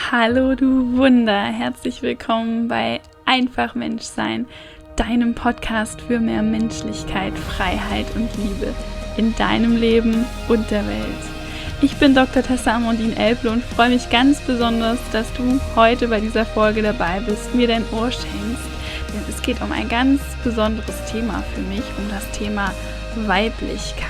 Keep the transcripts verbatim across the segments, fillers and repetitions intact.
Hallo du Wunder, herzlich willkommen bei Einfach Menschsein, deinem Podcast für mehr Menschlichkeit, Freiheit und Liebe in deinem Leben und der Welt. Ich bin Doktor Tessa Amandine Elble und freue mich ganz besonders, dass du heute bei dieser Folge dabei bist, mir dein Ohr schenkst, denn es geht um ein ganz besonderes Thema für mich, um das Thema Weiblichkeit.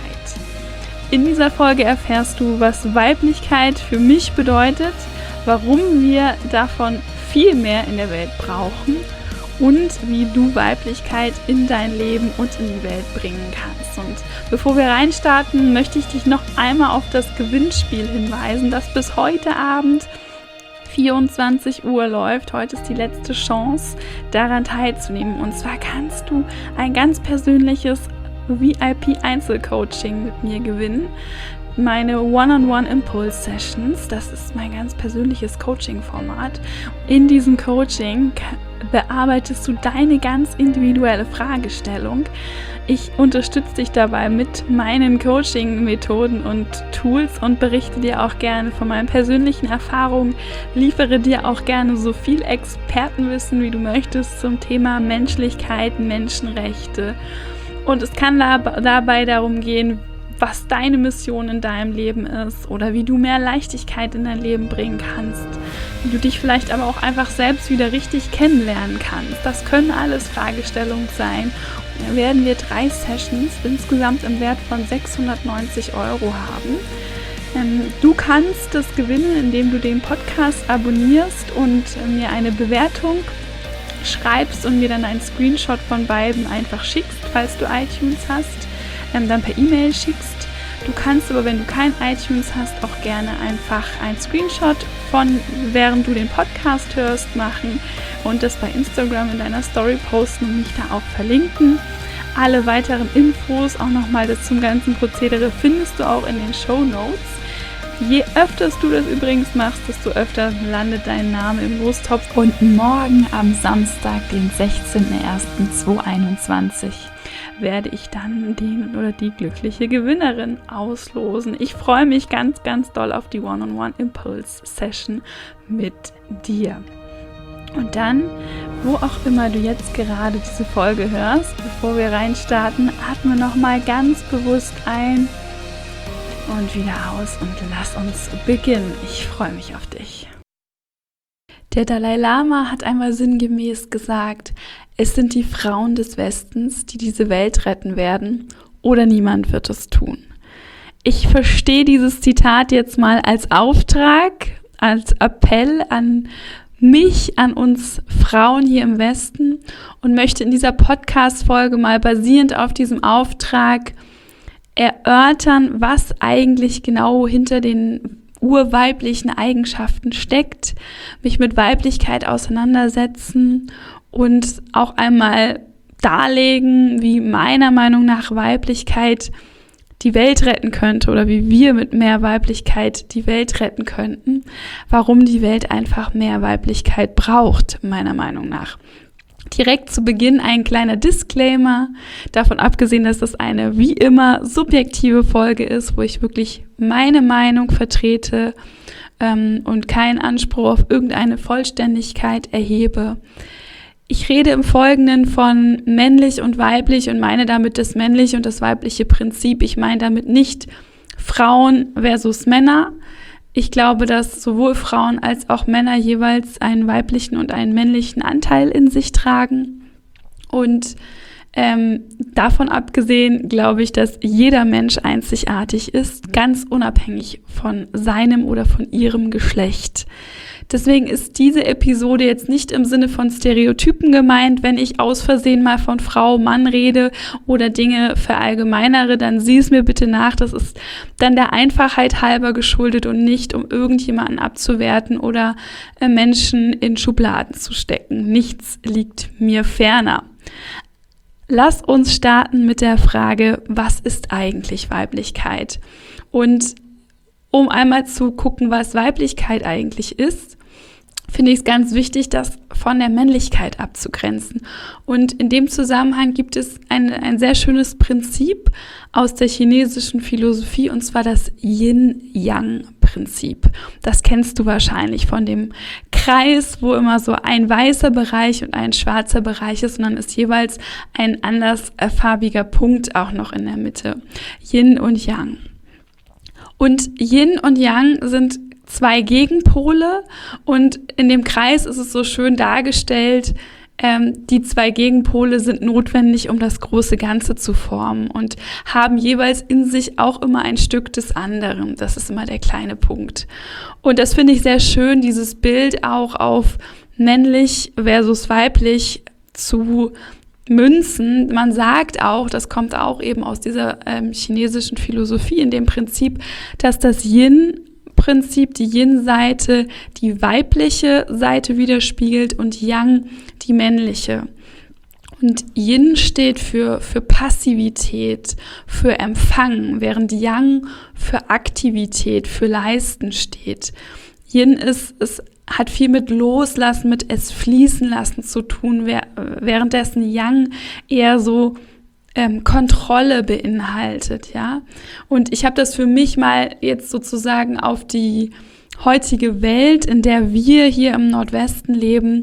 In dieser Folge erfährst du, was Weiblichkeit für mich bedeutet, warum wir davon viel mehr in der Welt brauchen und wie du Weiblichkeit in dein Leben und in die Welt bringen kannst. Und bevor wir reinstarten, möchte ich dich noch einmal auf das Gewinnspiel hinweisen, das bis heute Abend vierundzwanzig Uhr läuft. Heute ist die letzte Chance, daran teilzunehmen. Und zwar kannst du ein ganz persönliches V I P-Einzelcoaching mit mir gewinnen. Meine One-on-One-Impulse-Sessions, das ist mein ganz persönliches Coaching-Format. In diesem Coaching bearbeitest du deine ganz individuelle Fragestellung. Ich unterstütze dich dabei mit meinen Coaching-Methoden und Tools und berichte dir auch gerne von meinen persönlichen Erfahrungen, liefere dir auch gerne so viel Expertenwissen, wie du möchtest, zum Thema Menschlichkeit, Menschenrechte. Und es kann dabei darum gehen, was deine Mission in deinem Leben ist oder wie du mehr Leichtigkeit in dein Leben bringen kannst, wie du dich vielleicht aber auch einfach selbst wieder richtig kennenlernen kannst. Das können alles Fragestellungen sein. Und dann werden wir drei Sessions insgesamt im Wert von sechshundertneunzig Euro haben. Ähm, du kannst das gewinnen, indem du den Podcast abonnierst und äh, mir eine Bewertung schreibst und mir dann einen Screenshot von beiden einfach schickst, falls du iTunes hast. Ähm, dann per E-Mail schickst. Du kannst aber, wenn du kein iTunes hast, auch gerne einfach einen Screenshot von, während du den Podcast hörst, machen und das bei Instagram in deiner Story posten und mich da auch verlinken. Alle weiteren Infos, auch nochmal das zum ganzen Prozedere, findest du auch in den Shownotes. Je öfter du das übrigens machst, desto öfter landet dein Name im Lostopf. Und morgen am Samstag, den sechzehnten ersten zweitausendeinundzwanzig, werde ich dann den oder die glückliche Gewinnerin auslosen. Ich freue mich ganz, ganz doll auf die One-on-One-Impulse-Session mit dir. Und dann, wo auch immer du jetzt gerade diese Folge hörst, bevor wir reinstarten, atme nochmal ganz bewusst ein und wieder aus und lass uns beginnen. Ich freue mich auf dich. Der Dalai Lama hat einmal sinngemäß gesagt, es sind die Frauen des Westens, die diese Welt retten werden, oder niemand wird es tun. Ich verstehe dieses Zitat jetzt mal als Auftrag, als Appell an mich, an uns Frauen hier im Westen und möchte in dieser Podcast-Folge mal basierend auf diesem Auftrag erörtern, was eigentlich genau hinter den urweiblichen Eigenschaften steckt, mich mit Weiblichkeit auseinandersetzen und auch einmal darlegen, wie meiner Meinung nach Weiblichkeit die Welt retten könnte oder wie wir mit mehr Weiblichkeit die Welt retten könnten, warum die Welt einfach mehr Weiblichkeit braucht, meiner Meinung nach. Direkt zu Beginn ein kleiner Disclaimer, davon abgesehen, dass das eine wie immer subjektive Folge ist, wo ich wirklich meine Meinung vertrete ähm, und keinen Anspruch auf irgendeine Vollständigkeit erhebe. Ich rede im Folgenden von männlich und weiblich und meine damit das männliche und das weibliche Prinzip. Ich meine damit nicht Frauen versus Männer. Ich glaube, dass sowohl Frauen als auch Männer jeweils einen weiblichen und einen männlichen Anteil in sich tragen. Und ähm, davon abgesehen glaube ich, dass jeder Mensch einzigartig ist, ganz unabhängig von seinem oder von ihrem Geschlecht. Deswegen ist diese Episode jetzt nicht im Sinne von Stereotypen gemeint. Wenn ich aus Versehen mal von Frau, Mann rede oder Dinge verallgemeinere, dann sieh es mir bitte nach. Das ist dann der Einfachheit halber geschuldet und nicht, um irgendjemanden abzuwerten oder äh, Menschen in Schubladen zu stecken. Nichts liegt mir ferner. Lass uns starten mit der Frage, was ist eigentlich Weiblichkeit? Und um einmal zu gucken, was Weiblichkeit eigentlich ist, finde ich es ganz wichtig, das von der Männlichkeit abzugrenzen. Und in dem Zusammenhang gibt es ein, ein sehr schönes Prinzip aus der chinesischen Philosophie, und zwar das Yin-Yang-Prinzip. Yin-Prinzip. Das kennst du wahrscheinlich von dem Kreis, wo immer so ein weißer Bereich und ein schwarzer Bereich ist und dann ist jeweils ein andersfarbiger Punkt auch noch in der Mitte. Yin und Yang. Und Yin und Yang sind zwei Gegenpole und in dem Kreis ist es so schön dargestellt, ähm, die zwei Gegenpole sind notwendig, um das große Ganze zu formen und haben jeweils in sich auch immer ein Stück des anderen. Das ist immer der kleine Punkt. Und das finde ich sehr schön, dieses Bild auch auf männlich versus weiblich zu münzen. Man sagt auch, das kommt auch eben aus dieser ähm, chinesischen Philosophie, in dem Prinzip, dass das Yin-Prinzip, die Yin-Seite, die weibliche Seite widerspiegelt und Yang die männliche. Und Yin steht für, für Passivität, für Empfangen, während Yang für Aktivität, für Leisten steht. Yin ist, es hat viel mit Loslassen, mit es fließen lassen zu tun, währenddessen Yang eher so ähm, Kontrolle beinhaltet, ja. Und ich habe das für mich mal jetzt sozusagen auf die heutige Welt, in der wir hier im Nordwesten leben,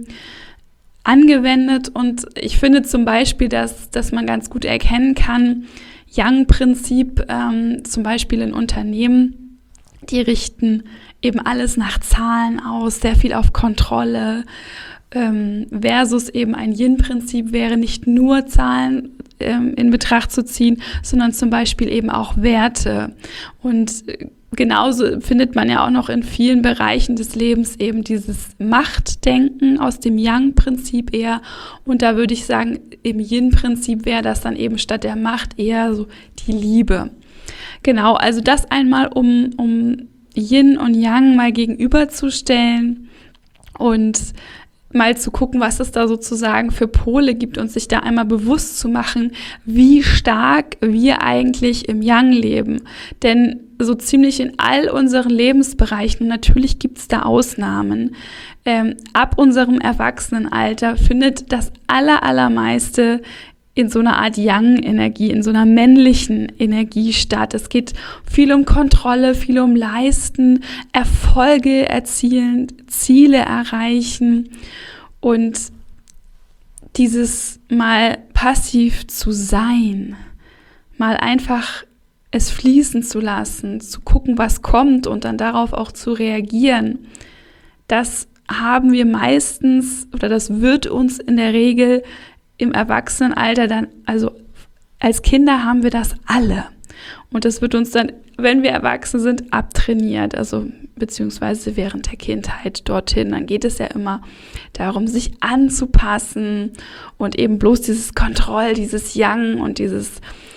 angewendet und ich finde zum Beispiel, dass, dass man ganz gut erkennen kann, Yang-Prinzip ähm, zum Beispiel in Unternehmen, die richten eben alles nach Zahlen aus, sehr viel auf Kontrolle, ähm, versus eben ein Yin-Prinzip wäre nicht nur Zahlen ähm, in Betracht zu ziehen, sondern zum Beispiel eben auch Werte. Und genauso findet man ja auch noch in vielen Bereichen des Lebens eben dieses Machtdenken aus dem Yang-Prinzip eher. Und da würde ich sagen, im Yin-Prinzip wäre das dann eben statt der Macht eher so die Liebe. Genau, also das einmal, um, um Yin und Yang mal gegenüberzustellen und mal zu gucken, was es da sozusagen für Pole gibt und sich da einmal bewusst zu machen, wie stark wir eigentlich im Yang leben. Denn so ziemlich in all unseren Lebensbereichen, und natürlich gibt es da Ausnahmen, ähm, ab unserem Erwachsenenalter findet das aller, allermeiste in so einer Art Yang-Energie, in so einer männlichen Energie statt. Es geht viel um Kontrolle, viel um Leisten, Erfolge erzielen, Ziele erreichen und dieses mal passiv zu sein, mal einfach es fließen zu lassen, zu gucken, was kommt und dann darauf auch zu reagieren. Das haben wir meistens oder das wird uns in der Regel im Erwachsenenalter dann, also als Kinder haben wir das alle. Und das wird uns dann, wenn wir erwachsen sind, abtrainiert, also beziehungsweise während der Kindheit dorthin. Dann geht es ja immer darum, sich anzupassen und eben bloß dieses Kontroll, dieses Yang und dieses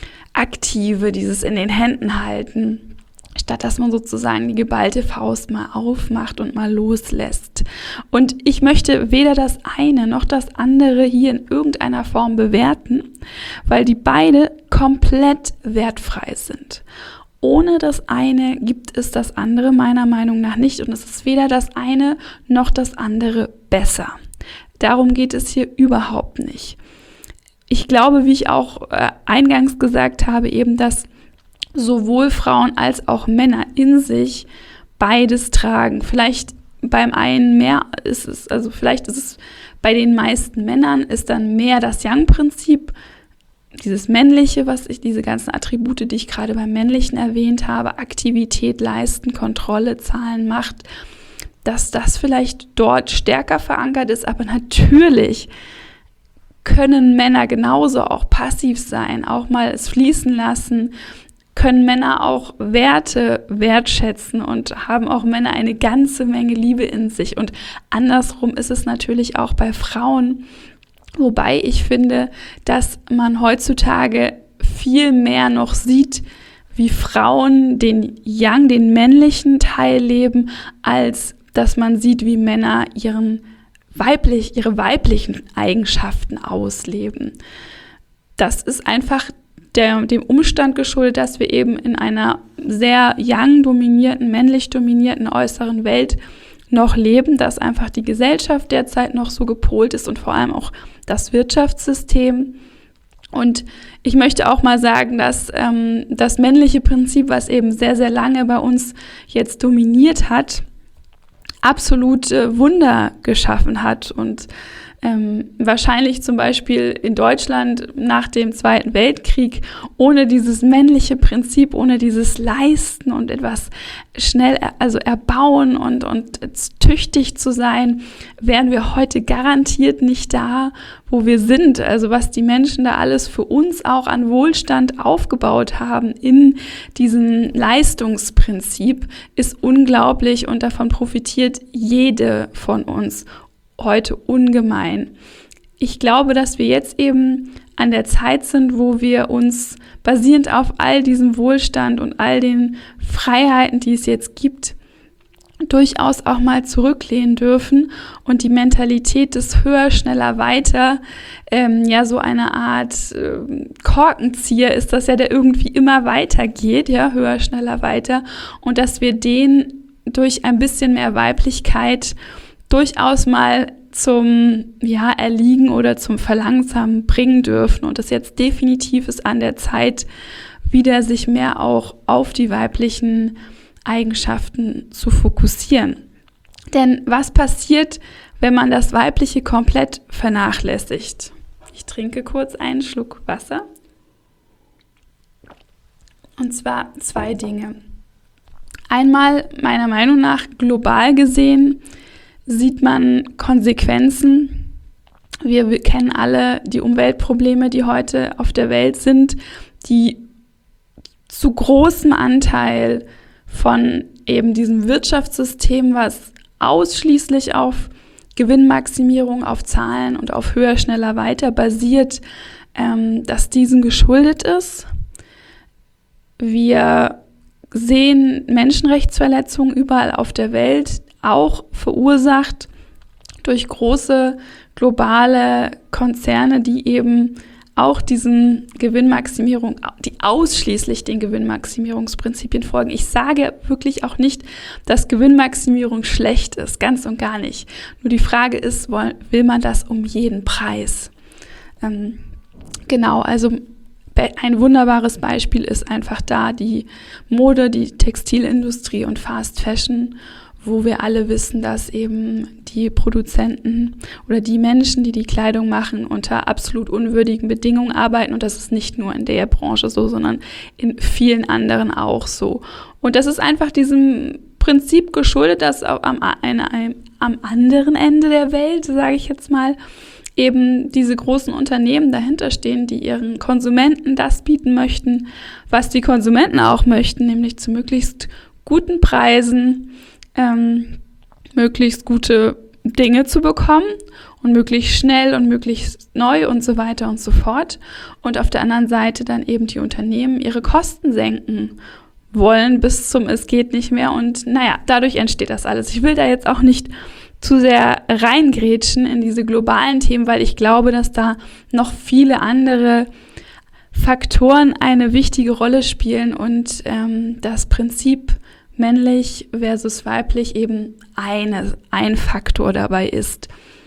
Aktive, dieses in den Händen halten, statt dass man sozusagen die geballte Faust mal aufmacht und mal loslässt. Und ich möchte weder das eine noch das andere hier in irgendeiner Form bewerten, weil die beide komplett wertfrei sind. Ohne das eine gibt es das andere meiner Meinung nach nicht und es ist weder das eine noch das andere besser. Darum geht es hier überhaupt nicht. Ich glaube, wie ich auch äh, eingangs gesagt habe, eben, dass sowohl Frauen als auch Männer in sich beides tragen. Vielleicht beim einen mehr ist es, also vielleicht ist es bei den meisten Männern ist dann mehr das Yang-Prinzip, dieses Männliche, was ich, diese ganzen Attribute, die ich gerade beim Männlichen erwähnt habe, Aktivität, Leisten, Kontrolle, Zahlen, Macht, dass das vielleicht dort stärker verankert ist, aber natürlich können Männer genauso auch passiv sein, auch mal es fließen lassen, können Männer auch Werte wertschätzen und haben auch Männer eine ganze Menge Liebe in sich. Und andersrum ist es natürlich auch bei Frauen, wobei ich finde, dass man heutzutage viel mehr noch sieht, wie Frauen den Yang, den männlichen Teil leben, als dass man sieht, wie Männer ihren weiblich, ihre weiblichen Eigenschaften ausleben. Das ist einfach Der, dem Umstand geschuldet, dass wir eben in einer sehr Yang-dominierten, männlich dominierten äußeren Welt noch leben, dass einfach die Gesellschaft derzeit noch so gepolt ist und vor allem auch das Wirtschaftssystem. Und ich möchte auch mal sagen, dass ähm, das männliche Prinzip, was eben sehr, sehr lange bei uns jetzt dominiert hat, absolute Wunder geschaffen hat und ähm, wahrscheinlich zum Beispiel in Deutschland nach dem Zweiten Weltkrieg ohne dieses männliche Prinzip, ohne dieses Leisten und etwas schnell, also erbauen und, und tüchtig zu sein, wären wir heute garantiert nicht da, wo wir sind. Also was die Menschen da alles für uns auch an Wohlstand aufgebaut haben in diesem Leistungsprinzip, ist unglaublich und davon profitiert jede von uns heute ungemein. Ich glaube, dass wir jetzt eben an der Zeit sind, wo wir uns basierend auf all diesem Wohlstand und all den Freiheiten, die es jetzt gibt, durchaus auch mal zurücklehnen dürfen und die Mentalität des Höher, Schneller, Weiter, ähm, ja so eine Art äh, Korkenzieher ist das ja, der irgendwie immer weitergeht, ja, höher, schneller, weiter, und dass wir den durch ein bisschen mehr Weiblichkeit durchaus mal zum ja, Erliegen oder zum Verlangsamen bringen dürfen und das jetzt definitiv ist an der Zeit, wieder sich mehr auch auf die weiblichen Eigenschaften zu fokussieren. Denn was passiert, wenn man das Weibliche komplett vernachlässigt? Ich trinke kurz einen Schluck Wasser. Und zwar zwei Dinge. Einmal, meiner Meinung nach, global gesehen, sieht man Konsequenzen. Wir, wir kennen alle die Umweltprobleme, die heute auf der Welt sind, die zu großem Anteil von eben diesem Wirtschaftssystem, was ausschließlich auf Gewinnmaximierung, auf Zahlen und auf höher, schneller, weiter basiert, ähm, dass diesen geschuldet ist. Wir sehen Menschenrechtsverletzungen überall auf der Welt, auch verursacht durch große globale Konzerne, die eben auch diesen Gewinnmaximierung, die ausschließlich den Gewinnmaximierungsprinzipien folgen. Ich sage wirklich auch nicht, dass Gewinnmaximierung schlecht ist, ganz und gar nicht. Nur die Frage ist, will man das um jeden Preis? Ähm, genau, also ein wunderbares Beispiel ist einfach da die Mode, die Textilindustrie und Fast Fashion, wo wir alle wissen, dass eben die Produzenten oder die Menschen, die die Kleidung machen, unter absolut unwürdigen Bedingungen arbeiten. Und das ist nicht nur in der Branche so, sondern in vielen anderen auch so. Und das ist einfach diesem Prinzip geschuldet, dass am, am, am anderen Ende der Welt, sage ich jetzt mal, eben diese großen Unternehmen dahinter stehen, die ihren Konsumenten das bieten möchten, was die Konsumenten auch möchten, nämlich zu möglichst guten Preisen, ähm, möglichst gute Dinge zu bekommen und möglichst schnell und möglichst neu und so weiter und so fort. Und auf der anderen Seite dann eben die Unternehmen ihre Kosten senken wollen bis zum Es geht nicht mehr. Und naja, dadurch entsteht das alles. Ich will da jetzt auch nicht zu sehr reingrätschen in diese globalen Themen, weil ich glaube, dass da noch viele andere Faktoren eine wichtige Rolle spielen und ähm, das Prinzip männlich versus weiblich eben eine, ein Faktor dabei ist.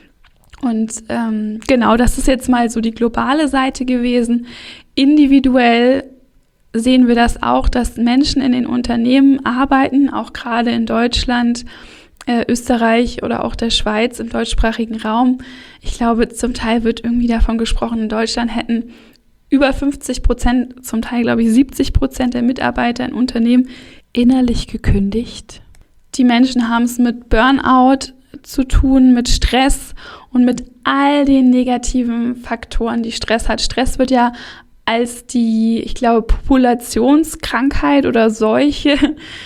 Und ähm, genau, das ist jetzt mal so die globale Seite gewesen. Individuell sehen wir das auch, dass Menschen in den Unternehmen arbeiten, auch gerade in Deutschland, äh, Österreich oder auch der Schweiz im deutschsprachigen Raum. Ich glaube, zum Teil wird irgendwie davon gesprochen, in Deutschland hätten über fünfzig Prozent, zum Teil glaube ich siebzig Prozent der Mitarbeiter in Unternehmen innerlich gekündigt. Die Menschen haben es mit Burnout zu tun, mit Stress und mit all den negativen Faktoren, die Stress hat. Stress wird ja als die, ich glaube, Populationskrankheit oder Seuche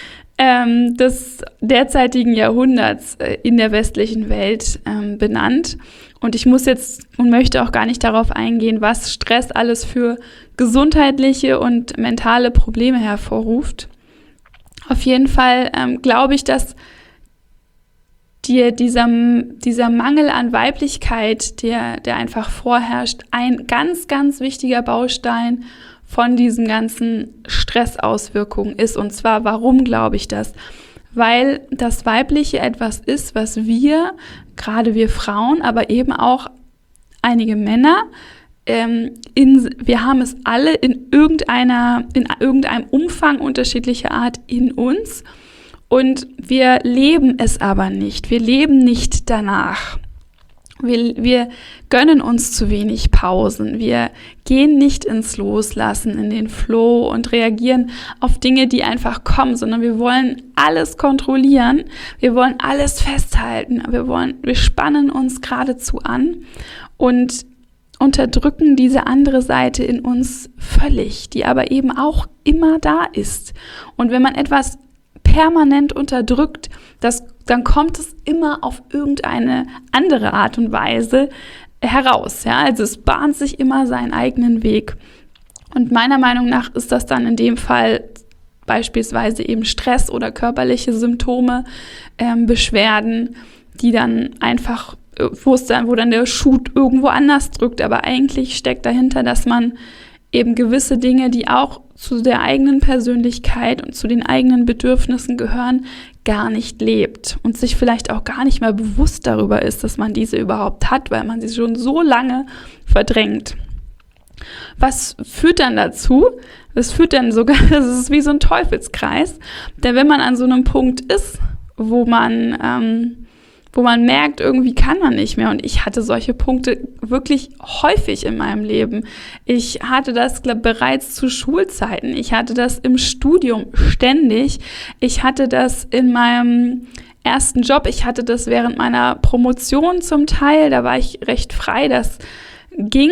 ähm, des derzeitigen Jahrhunderts äh, in der westlichen Welt ähm, benannt. Und ich muss jetzt und möchte auch gar nicht darauf eingehen, was Stress alles für gesundheitliche und mentale Probleme hervorruft. Auf jeden Fall ähm, glaube ich, dass dir dieser, dieser Mangel an Weiblichkeit, der, der einfach vorherrscht, ein ganz, ganz wichtiger Baustein von diesen ganzen Stressauswirkungen ist. Und zwar, warum glaube ich das? Weil das Weibliche etwas ist, was wir, gerade wir Frauen, aber eben auch einige Männer, ähm, in, wir haben es alle in irgendeiner, in irgendeinem Umfang unterschiedlicher Art in uns und wir leben es aber nicht. Wir leben nicht danach. Wir, wir gönnen uns zu wenig Pausen. Wir gehen nicht ins Loslassen, in den Flow und reagieren auf Dinge, die einfach kommen, sondern wir wollen alles kontrollieren. Wir wollen alles festhalten. Wir wollen, wir spannen uns geradezu an und unterdrücken diese andere Seite in uns völlig, die aber eben auch immer da ist. Und wenn man etwas permanent unterdrückt, das, dann kommt es immer auf irgendeine andere Art und Weise heraus. Ja? Also es bahnt sich immer seinen eigenen Weg. Und meiner Meinung nach ist das dann in dem Fall beispielsweise eben Stress oder körperliche Symptome, ähm, Beschwerden, die dann einfach, wo es dann, wo dann der Schuh irgendwo anders drückt. Aber eigentlich steckt dahinter, dass man eben gewisse Dinge, die auch zu der eigenen Persönlichkeit und zu den eigenen Bedürfnissen gehören, gar nicht lebt und sich vielleicht auch gar nicht mehr bewusst darüber ist, dass man diese überhaupt hat, weil man sie schon so lange verdrängt. Was führt dann dazu? Das führt dann sogar, das ist wie so ein Teufelskreis, denn wenn man an so einem Punkt ist, wo man ähm, wo man merkt, irgendwie kann man nicht mehr. Und ich hatte solche Punkte wirklich häufig in meinem Leben. Ich hatte das glaub, bereits zu Schulzeiten. Ich hatte das im Studium ständig. Ich hatte das in meinem ersten Job. Ich hatte das während meiner Promotion zum Teil. Da war ich recht frei. Das ging.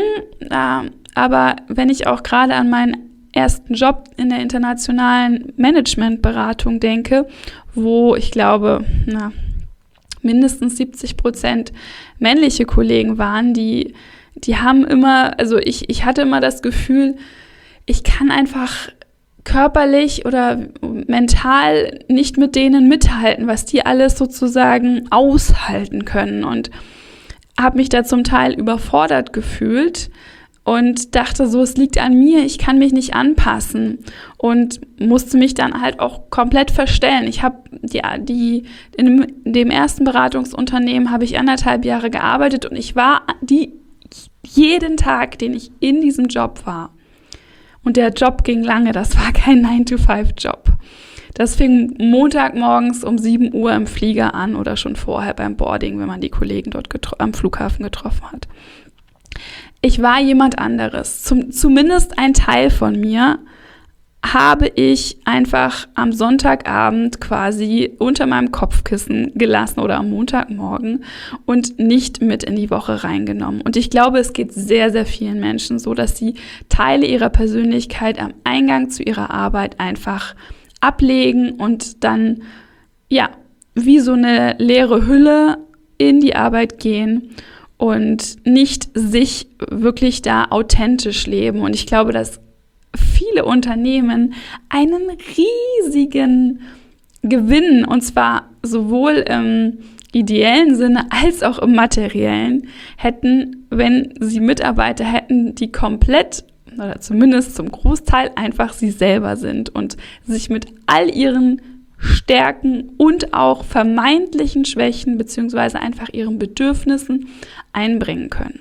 Aber wenn ich auch gerade an meinen ersten Job in der internationalen Managementberatung denke, wo ich glaube, na, mindestens siebzig Prozent männliche Kollegen waren, die, die haben immer, also ich, ich hatte immer das Gefühl, ich kann einfach körperlich oder mental nicht mit denen mithalten, was die alles sozusagen aushalten können und habe mich da zum Teil überfordert gefühlt und dachte so, es liegt an mir, ich kann mich nicht anpassen und musste mich dann halt auch komplett verstellen. Ich habe die, die in dem ersten Beratungsunternehmen habe ich anderthalb Jahre gearbeitet und ich war die jeden Tag, den ich in diesem Job war. Und der Job ging lange, das war kein nine to five Job. Das fing Montagmorgens um sieben Uhr im Flieger an oder schon vorher beim Boarding, wenn man die Kollegen dort getro- am Flughafen getroffen hat. Ich war jemand anderes. Zum, zumindest ein Teil von mir habe ich einfach am Sonntagabend quasi unter meinem Kopfkissen gelassen oder am Montagmorgen und nicht mit in die Woche reingenommen. Und ich glaube, es geht sehr, sehr vielen Menschen so, dass sie Teile ihrer Persönlichkeit am Eingang zu ihrer Arbeit einfach ablegen und dann, ja, wie so eine leere Hülle in die Arbeit gehen und nicht sich wirklich da authentisch leben. Und ich glaube, dass viele Unternehmen einen riesigen Gewinn, und zwar sowohl im ideellen Sinne als auch im materiellen, hätten, wenn sie Mitarbeiter hätten, die komplett oder zumindest zum Großteil einfach sie selber sind und sich mit all ihren Stärken und auch vermeintlichen Schwächen beziehungsweise einfach ihren Bedürfnissen einbringen können.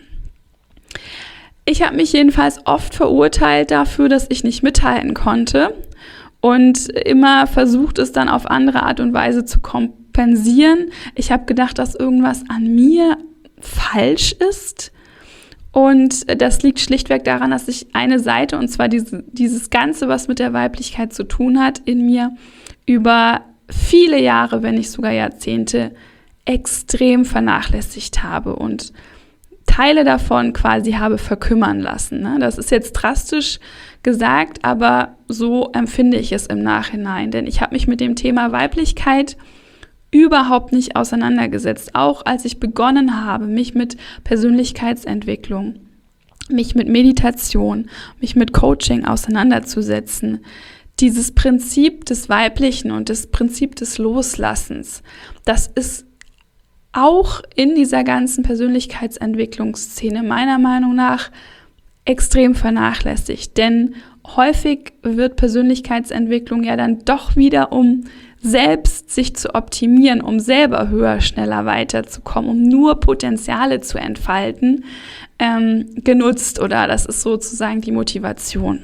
Ich habe mich jedenfalls oft verurteilt dafür, dass ich nicht mithalten konnte und immer versucht, es dann auf andere Art und Weise zu kompensieren. Ich habe gedacht, dass irgendwas an mir falsch ist. Und das liegt schlichtweg daran, dass ich eine Seite, und zwar diese, dieses Ganze, was mit der Weiblichkeit zu tun hat, in mir über viele Jahre, wenn nicht sogar Jahrzehnte, extrem vernachlässigt habe und Teile davon quasi habe verkümmern lassen. Ne? Das ist jetzt drastisch gesagt, aber so empfinde ich es im Nachhinein. Denn ich habe mich mit dem Thema Weiblichkeit überhaupt nicht auseinandergesetzt. Auch als ich begonnen habe, mich mit Persönlichkeitsentwicklung, mich mit Meditation, mich mit Coaching auseinanderzusetzen. Dieses Prinzip des Weiblichen und das Prinzip des Loslassens, das ist auch in dieser ganzen Persönlichkeitsentwicklungsszene meiner Meinung nach extrem vernachlässigt. Denn häufig wird Persönlichkeitsentwicklung ja dann doch wieder um selbst sich zu optimieren, um selber höher, schneller weiterzukommen, um nur Potenziale zu entfalten, ähm, genutzt, oder das ist sozusagen die Motivation.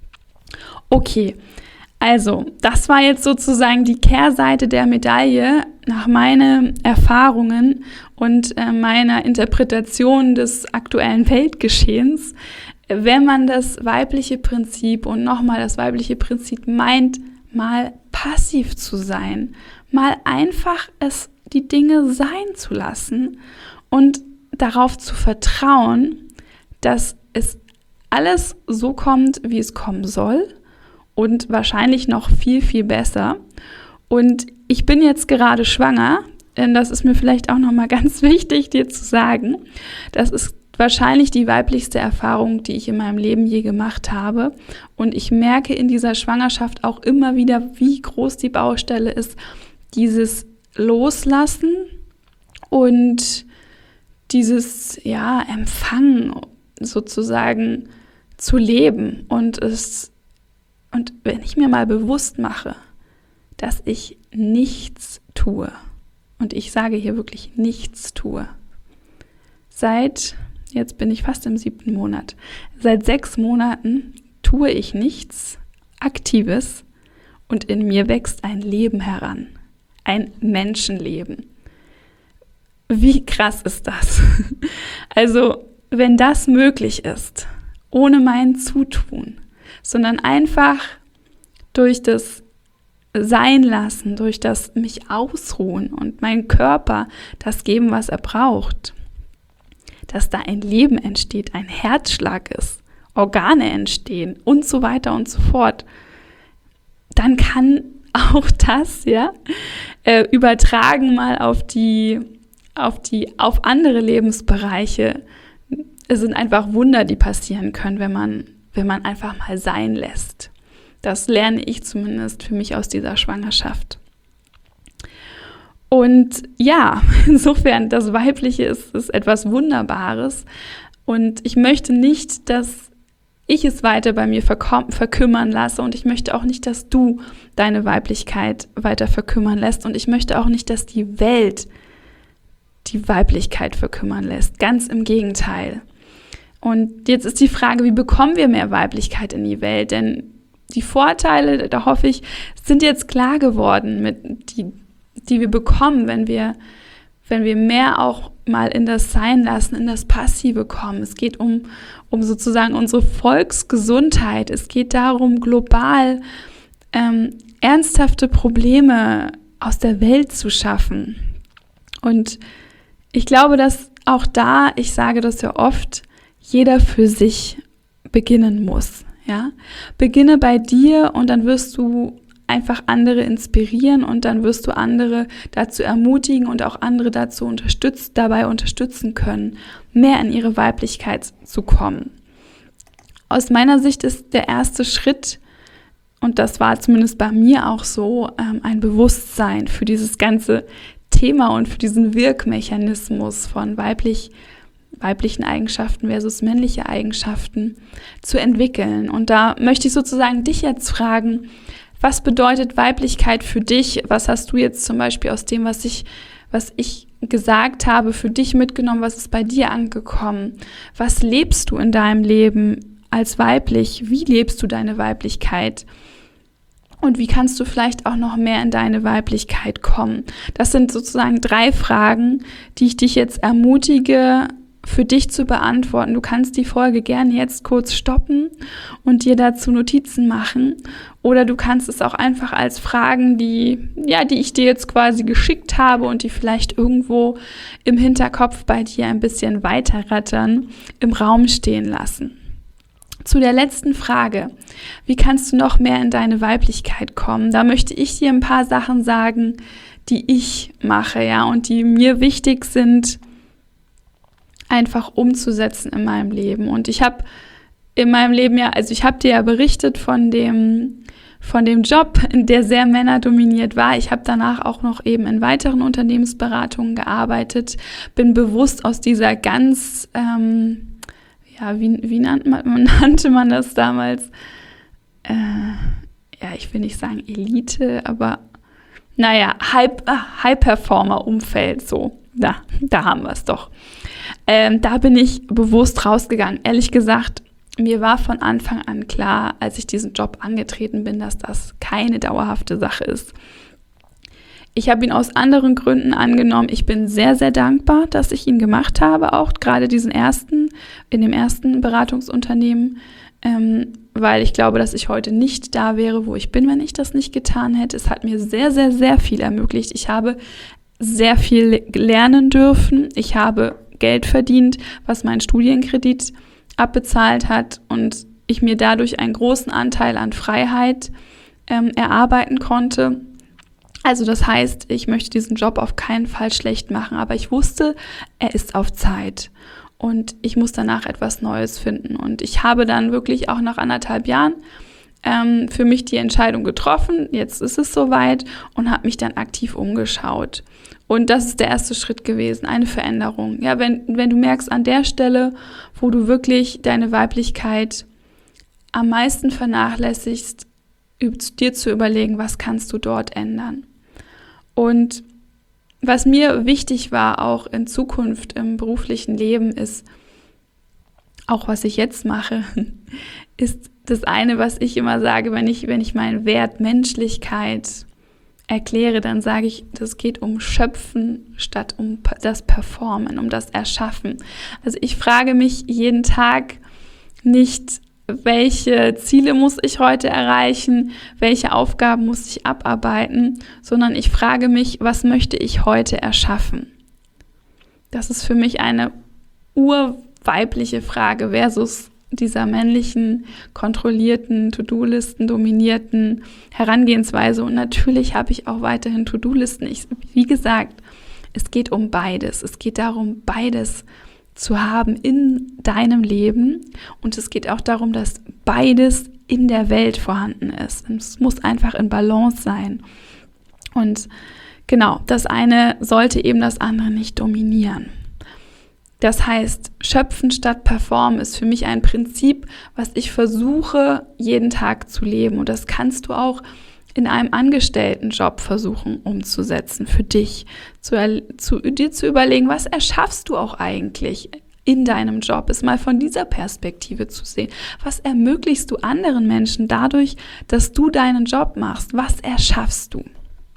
Okay, also das war jetzt sozusagen die Kehrseite der Medaille nach meinen Erfahrungen und äh, meiner Interpretation des aktuellen Weltgeschehens. Wenn man das weibliche Prinzip und nochmal das weibliche Prinzip meint, mal passiv zu sein, mal einfach es die Dinge sein zu lassen und darauf zu vertrauen, dass es alles so kommt, wie es kommen soll und wahrscheinlich noch viel, viel besser. Und ich bin jetzt gerade schwanger, denn das ist mir vielleicht auch nochmal ganz wichtig, dir zu sagen. Das ist wahrscheinlich die weiblichste Erfahrung, die ich in meinem Leben je gemacht habe. Und ich merke in dieser Schwangerschaft auch immer wieder, wie groß die Baustelle ist, dieses Loslassen und dieses ja, Empfangen sozusagen zu leben. Und, es, und wenn ich mir mal bewusst mache, dass ich nichts tue, und ich sage hier wirklich nichts tue, seit Jetzt bin ich fast im siebten Monat. Seit sechs Monaten tue ich nichts Aktives und in mir wächst ein Leben heran. Ein Menschenleben. Wie krass ist das? Also, wenn das möglich ist, ohne mein Zutun, sondern einfach durch das Sein lassen, durch das mich ausruhen und meinen Körper das geben, was er braucht, dass da ein Leben entsteht, ein Herzschlag ist, Organe entstehen und so weiter und so fort, dann kann auch das, ja, äh, übertragen mal auf die, auf die, auf andere Lebensbereiche. Es sind einfach Wunder, die passieren können, wenn man, wenn man einfach mal sein lässt. Das lerne ich zumindest für mich aus dieser Schwangerschaft. Und ja, insofern, das Weibliche ist, ist etwas Wunderbares und ich möchte nicht, dass ich es weiter bei mir verkom- verkümmern lasse und ich möchte auch nicht, dass du deine Weiblichkeit weiter verkümmern lässt und ich möchte auch nicht, dass die Welt die Weiblichkeit verkümmern lässt, ganz im Gegenteil. Und jetzt ist die Frage, wie bekommen wir mehr Weiblichkeit in die Welt, denn die Vorteile, da hoffe ich, sind jetzt klar geworden, mit die die wir bekommen, wenn wir, wenn wir mehr auch mal in das Sein lassen, in das Passive kommen. Es geht um, um sozusagen unsere Volksgesundheit. Es geht darum, global ähm, ernsthafte Probleme aus der Welt zu schaffen. Und ich glaube, dass auch da, ich sage das ja oft, jeder für sich beginnen muss. Ja? Beginne bei dir und dann wirst du einfach andere inspirieren und dann wirst du andere dazu ermutigen und auch andere dazu unterstützt, dabei unterstützen können, mehr in ihre Weiblichkeit zu kommen. Aus meiner Sicht ist der erste Schritt, und das war zumindest bei mir auch so, ein Bewusstsein für dieses ganze Thema und für diesen Wirkmechanismus von weiblich, weiblichen Eigenschaften versus männliche Eigenschaften zu entwickeln. Und da möchte ich sozusagen dich jetzt fragen, was bedeutet Weiblichkeit für dich? Was hast du jetzt zum Beispiel aus dem, was ich, was ich gesagt habe, für dich mitgenommen? Was ist bei dir angekommen? Was lebst du in deinem Leben als weiblich? Wie lebst du deine Weiblichkeit? Und wie kannst du vielleicht auch noch mehr in deine Weiblichkeit kommen? Das sind sozusagen drei Fragen, die ich dich jetzt ermutige, für dich zu beantworten. Du kannst die Folge gerne jetzt kurz stoppen und dir dazu Notizen machen. Oder du kannst es auch einfach als Fragen, die, ja, die ich dir jetzt quasi geschickt habe und die vielleicht irgendwo im Hinterkopf bei dir ein bisschen weiterrattern, im Raum stehen lassen. Zu der letzten Frage, wie kannst du noch mehr in deine Weiblichkeit kommen? Da möchte ich dir ein paar Sachen sagen, die ich mache, ja, und die mir wichtig sind, einfach umzusetzen in meinem Leben. Und ich habe in meinem Leben ja, also ich habe dir ja berichtet von dem, von dem Job, der sehr männerdominiert war. Ich habe danach auch noch eben in weiteren Unternehmensberatungen gearbeitet, bin bewusst aus dieser ganz, ähm, ja, wie, wie nannte man, nannte man das damals? Äh, ja, ich will nicht sagen Elite, aber naja, High-Performer-Umfeld, so, da, da haben wir es doch. Ähm, da bin ich bewusst rausgegangen. Ehrlich gesagt, mir war von Anfang an klar, als ich diesen Job angetreten bin, dass das keine dauerhafte Sache ist. Ich habe ihn aus anderen Gründen angenommen. Ich bin sehr, sehr dankbar, dass ich ihn gemacht habe, auch gerade diesen ersten, in dem ersten Beratungsunternehmen, ähm, weil ich glaube, dass ich heute nicht da wäre, wo ich bin, wenn ich das nicht getan hätte. Es hat mir sehr, sehr, sehr viel ermöglicht. Ich habe sehr viel lernen dürfen. Ich habe Geld verdient, was meinen Studienkredit abbezahlt hat und ich mir dadurch einen großen Anteil an Freiheit ähm, erarbeiten konnte. Also das heißt, ich möchte diesen Job auf keinen Fall schlecht machen, aber ich wusste, er ist auf Zeit und ich muss danach etwas Neues finden. Und ich habe dann wirklich auch nach anderthalb Jahren ähm, für mich die Entscheidung getroffen, jetzt ist es soweit, und habe mich dann aktiv umgeschaut. Und das ist der erste Schritt gewesen, eine Veränderung. Ja, wenn, wenn du merkst, an der Stelle, wo du wirklich deine Weiblichkeit am meisten vernachlässigst, dir zu überlegen, was kannst du dort ändern. Und was mir wichtig war, auch in Zukunft im beruflichen Leben, ist, auch was ich jetzt mache, ist das eine, was ich immer sage, wenn ich, wenn ich meinen Wert Menschlichkeit erkläre, dann sage ich, das geht um Schöpfen statt um das Performen, um das Erschaffen. Also ich frage mich jeden Tag nicht, welche Ziele muss ich heute erreichen, welche Aufgaben muss ich abarbeiten, sondern ich frage mich, was möchte ich heute erschaffen? Das ist für mich eine urweibliche Frage versus dieser männlichen, kontrollierten, To-Do-Listen dominierten Herangehensweise. Und natürlich habe ich auch weiterhin To-Do-Listen. Ich, wie gesagt, es geht um beides. Es geht darum, beides zu haben in deinem Leben. Und es geht auch darum, dass beides in der Welt vorhanden ist. Es muss einfach in Balance sein. Und genau, das eine sollte eben das andere nicht dominieren. Das heißt, schöpfen statt performen ist für mich ein Prinzip, was ich versuche, jeden Tag zu leben. Und das kannst du auch in einem Angestelltenjob versuchen umzusetzen für dich. Zu, zu, dir zu überlegen, was erschaffst du auch eigentlich in deinem Job, ist mal von dieser Perspektive zu sehen. Was ermöglichst du anderen Menschen dadurch, dass du deinen Job machst? Was erschaffst du?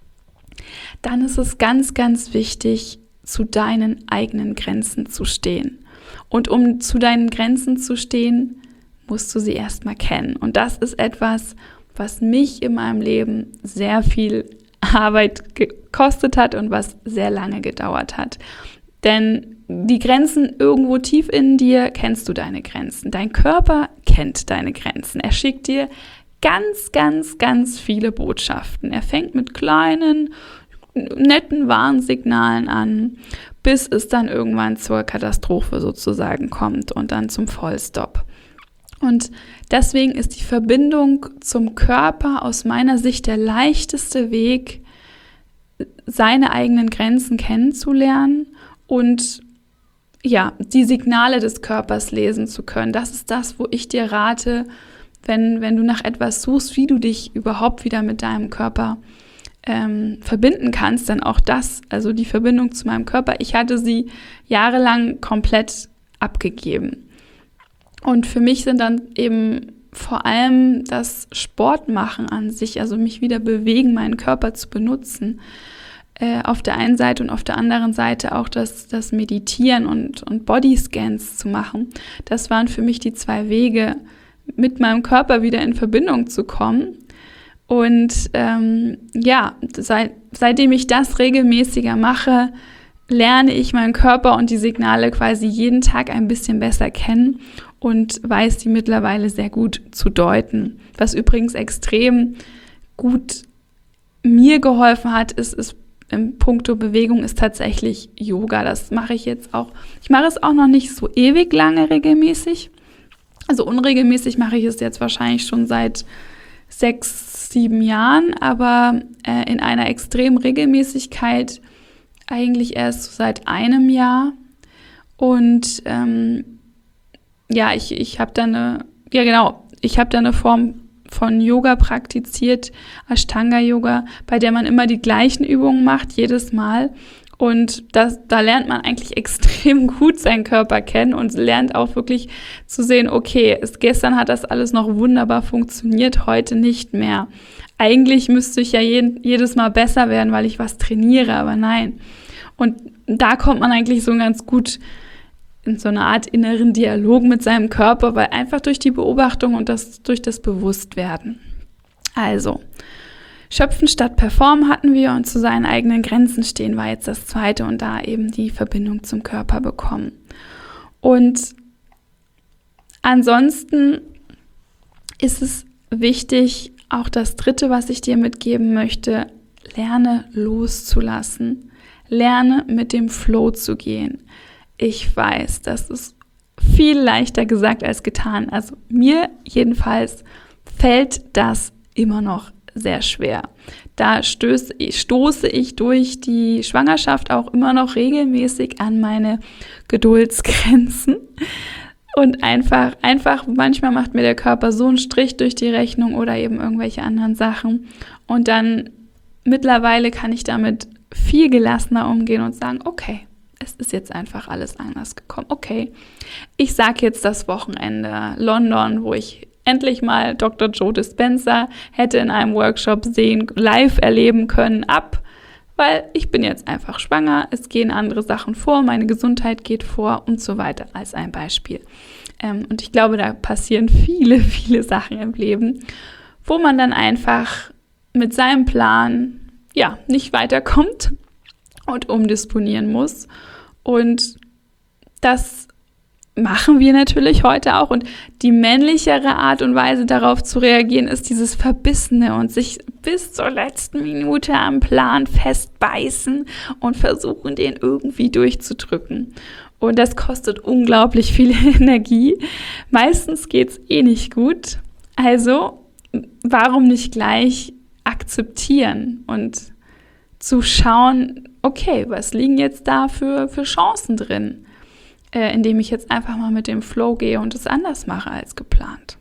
Dann ist es ganz, ganz wichtig, zu deinen eigenen Grenzen zu stehen. Und um zu deinen Grenzen zu stehen, musst du sie erstmal kennen. Und das ist etwas, was mich in meinem Leben sehr viel Arbeit gekostet hat und was sehr lange gedauert hat. Denn die Grenzen irgendwo tief in dir kennst du deine Grenzen. Dein Körper kennt deine Grenzen. Er schickt dir ganz, ganz, ganz viele Botschaften. Er fängt mit kleinen, netten Warnsignalen an, bis es dann irgendwann zur Katastrophe sozusagen kommt und dann zum Vollstopp. Und deswegen ist die Verbindung zum Körper aus meiner Sicht der leichteste Weg, seine eigenen Grenzen kennenzulernen und ja, die Signale des Körpers lesen zu können. Das ist das, wo ich dir rate, wenn, wenn du nach etwas suchst, wie du dich überhaupt wieder mit deinem Körper ähm, verbinden kannst, dann auch das, also die Verbindung zu meinem Körper. Ich hatte sie jahrelang komplett abgegeben. Und für mich sind dann eben vor allem das Sportmachen an sich, also mich wieder bewegen, meinen Körper zu benutzen, äh, auf der einen Seite und auf der anderen Seite auch das, das Meditieren und, und Bodyscans zu machen. Das waren für mich die zwei Wege, mit meinem Körper wieder in Verbindung zu kommen. Und ähm, ja, seit, seitdem ich das regelmäßiger mache, lerne ich meinen Körper und die Signale quasi jeden Tag ein bisschen besser kennen und weiß die mittlerweile sehr gut zu deuten. Was übrigens extrem gut mir geholfen hat, ist, ist im Punkto Bewegung, ist tatsächlich Yoga. Das mache ich jetzt auch. Ich mache es auch noch nicht so ewig lange regelmäßig. Also unregelmäßig mache ich es jetzt wahrscheinlich schon seit sechs, sieben Jahren, aber äh, in einer extremen Regelmäßigkeit eigentlich erst so seit einem Jahr. Und ähm, ja, ich, ich habe da eine, ja genau, ich habe da eine Form von Yoga praktiziert, Ashtanga-Yoga, bei der man immer die gleichen Übungen macht, jedes Mal. Und das, da lernt man eigentlich extrem gut seinen Körper kennen und lernt auch wirklich zu sehen, okay, es, gestern hat das alles noch wunderbar funktioniert, heute nicht mehr. Eigentlich müsste ich ja jeden, jedes Mal besser werden, weil ich was trainiere, aber nein. Und da kommt man eigentlich so ganz gut in so eine Art inneren Dialog mit seinem Körper, weil einfach durch die Beobachtung und das durch das Bewusstwerden. Also, Schöpfen statt Performen hatten wir und zu seinen eigenen Grenzen stehen war jetzt das zweite und da eben die Verbindung zum Körper bekommen. Und ansonsten ist es wichtig, auch das dritte, was ich dir mitgeben möchte, lerne loszulassen. Lerne mit dem Flow zu gehen. Ich weiß, das ist viel leichter gesagt als getan. Also mir jedenfalls fällt das immer noch sehr schwer. Da stöße ich, stoße ich durch die Schwangerschaft auch immer noch regelmäßig an meine Geduldsgrenzen. Und einfach, einfach, manchmal macht mir der Körper so einen Strich durch die Rechnung oder eben irgendwelche anderen Sachen. Und dann mittlerweile kann ich damit viel gelassener umgehen und sagen, okay, es ist jetzt einfach alles anders gekommen. Okay, ich sage jetzt das Wochenende London, wo ich endlich mal Doktor Joe Dispenza hätte in einem Workshop sehen, live erleben können, ab, weil ich bin jetzt einfach schwanger, es gehen andere Sachen vor, meine Gesundheit geht vor und so weiter, als ein Beispiel. Ähm, und ich glaube, da passieren viele, viele Sachen im Leben, wo man dann einfach mit seinem Plan ja nicht weiterkommt und umdisponieren muss. Und das machen wir natürlich heute auch. Und die männlichere Art und Weise darauf zu reagieren, ist dieses Verbissene und sich bis zur letzten Minute am Plan festbeißen und versuchen, den irgendwie durchzudrücken. Und das kostet unglaublich viel Energie. Meistens geht's eh nicht gut. Also, warum nicht gleich akzeptieren und zu schauen, okay, was liegen jetzt da für, für Chancen drin, äh, indem ich jetzt einfach mal mit dem Flow gehe und es anders mache als geplant.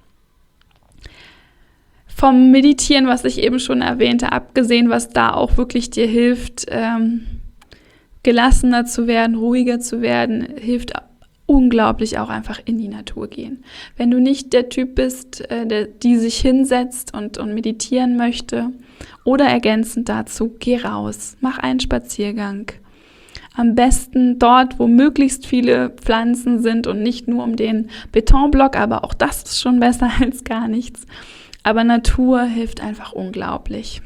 Vom Meditieren, was ich eben schon erwähnte, abgesehen, was da auch wirklich dir hilft, ähm, gelassener zu werden, ruhiger zu werden, hilft unglaublich auch einfach in die Natur gehen. Wenn du nicht der Typ bist, äh, der, die sich hinsetzt und, und meditieren möchte oder ergänzend dazu, geh raus, mach einen Spaziergang. Am besten dort, wo möglichst viele Pflanzen sind und nicht nur um den Betonblock, aber auch das ist schon besser als gar nichts. Aber Natur hilft einfach unglaublich.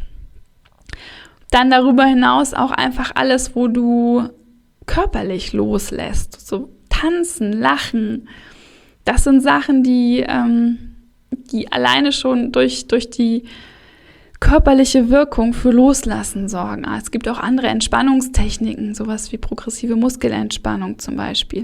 Dann darüber hinaus auch einfach alles, wo du körperlich loslässt, so tanzen, lachen. Das sind Sachen, die, ähm, die alleine schon durch, durch die körperliche Wirkung für Loslassen sorgen. Es gibt auch andere Entspannungstechniken, sowas wie progressive Muskelentspannung zum Beispiel.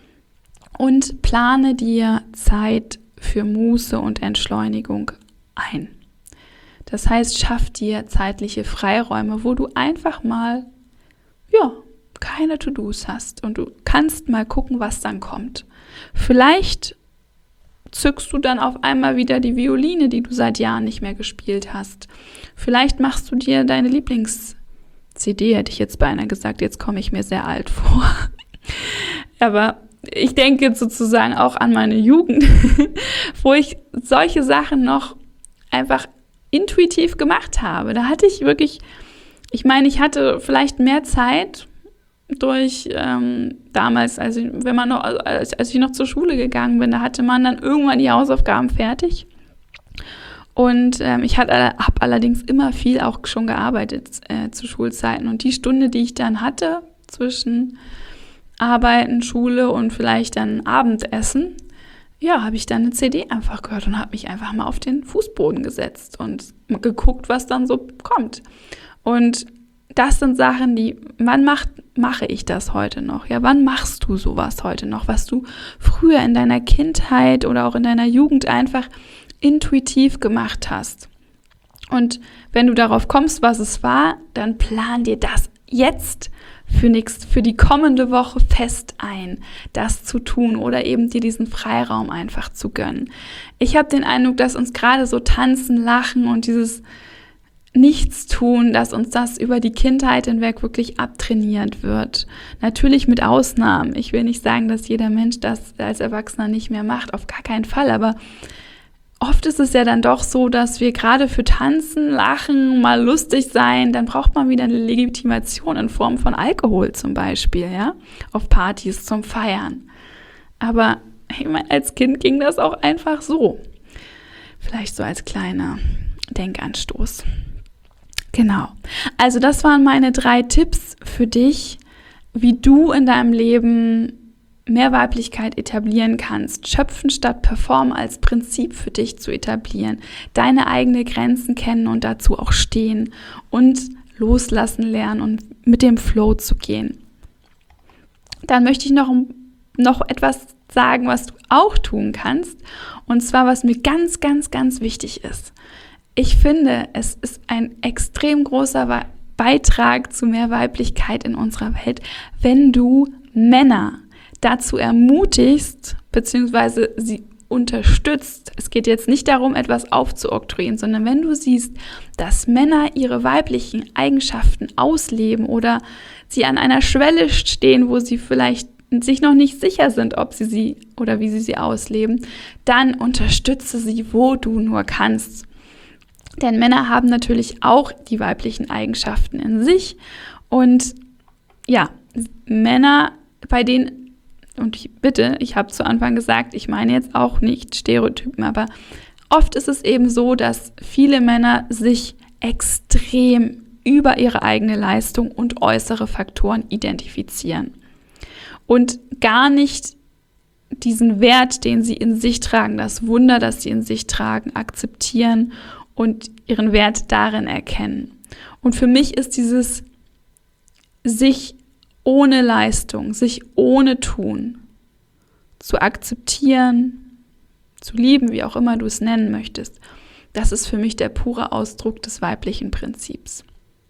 Und plane dir Zeit für Muße und Entschleunigung ein. Das heißt, schaff dir zeitliche Freiräume, wo du einfach mal, ja, keine To-Dos hast und du kannst mal gucken, was dann kommt. Vielleicht zückst du dann auf einmal wieder die Violine, die du seit Jahren nicht mehr gespielt hast. Vielleicht machst du dir deine Lieblings-C D, hätte ich jetzt beinahe gesagt, jetzt komme ich mir sehr alt vor. Aber ich denke sozusagen auch an meine Jugend, wo ich solche Sachen noch einfach intuitiv gemacht habe. Da hatte ich wirklich, ich meine, ich hatte vielleicht mehr Zeit durch ähm, damals, also wenn man noch, als, als ich noch zur Schule gegangen bin, da hatte man dann irgendwann die Hausaufgaben fertig. Und ähm, ich habe allerdings immer viel auch schon gearbeitet äh, zu Schulzeiten. Und die Stunde, die ich dann hatte zwischen Arbeiten, Schule und vielleicht dann Abendessen, ja, habe ich dann eine C D einfach gehört und habe mich einfach mal auf den Fußboden gesetzt und geguckt, was dann so kommt. Und das sind Sachen, die, wann macht, mache ich das heute noch? Ja, wann machst du sowas heute noch, was du früher in deiner Kindheit oder auch in deiner Jugend einfach intuitiv gemacht hast? Und wenn du darauf kommst, was es war, dann plan dir das jetzt für, nächst, für die kommende Woche fest ein, das zu tun oder eben dir diesen Freiraum einfach zu gönnen. Ich habe den Eindruck, dass uns gerade so Tanzen, Lachen und dieses Nichtstun, dass uns das über die Kindheit hinweg wirklich abtrainiert wird. Natürlich mit Ausnahmen. Ich will nicht sagen, dass jeder Mensch das als Erwachsener nicht mehr macht, auf gar keinen Fall, aber oft ist es ja dann doch so, dass wir gerade für Tanzen, Lachen, mal lustig sein, dann braucht man wieder eine Legitimation in Form von Alkohol zum Beispiel, ja, auf Partys zum Feiern. Aber ich meine, als Kind ging das auch einfach so. Vielleicht so als kleiner Denkanstoß. Genau. Also das waren meine drei Tipps für dich, wie du in deinem Leben mehr Weiblichkeit etablieren kannst, schöpfen statt performen als Prinzip für dich zu etablieren, deine eigenen Grenzen kennen und dazu auch stehen und loslassen lernen und mit dem Flow zu gehen. Dann möchte ich noch, noch etwas sagen, was du auch tun kannst, und zwar, was mir ganz, ganz, ganz wichtig ist. Ich finde, es ist ein extrem großer Beitrag zu mehr Weiblichkeit in unserer Welt, wenn du Männer dazu ermutigst, beziehungsweise sie unterstützt. Es geht jetzt nicht darum, etwas aufzuoktroyieren, sondern wenn du siehst, dass Männer ihre weiblichen Eigenschaften ausleben oder sie an einer Schwelle stehen, wo sie vielleicht sich noch nicht sicher sind, ob sie sie oder wie sie sie ausleben, dann unterstütze sie, wo du nur kannst. Denn Männer haben natürlich auch die weiblichen Eigenschaften in sich und ja, Männer, bei denen Und ich, bitte, ich habe zu Anfang gesagt, ich meine jetzt auch nicht Stereotypen, aber oft ist es eben so, dass viele Männer sich extrem über ihre eigene Leistung und äußere Faktoren identifizieren und gar nicht diesen Wert, den sie in sich tragen, das Wunder, das sie in sich tragen, akzeptieren und ihren Wert darin erkennen. Und für mich ist dieses sich ohne Leistung, sich ohne Tun zu akzeptieren, zu lieben, wie auch immer du es nennen möchtest, das ist für mich der pure Ausdruck des weiblichen Prinzips.